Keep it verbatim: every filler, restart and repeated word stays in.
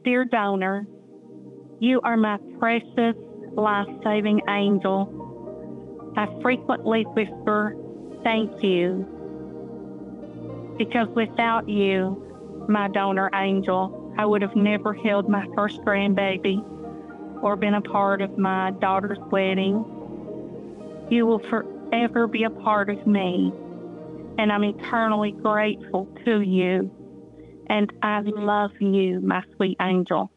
Dear donor, you are my precious life-saving angel. I frequently whisper, thank you, because without you, my donor angel, I would have never held my first grandbaby or been a part of my daughter's wedding. You will forever be a part of me, and I'm eternally grateful to you. And I love you, my sweet angel.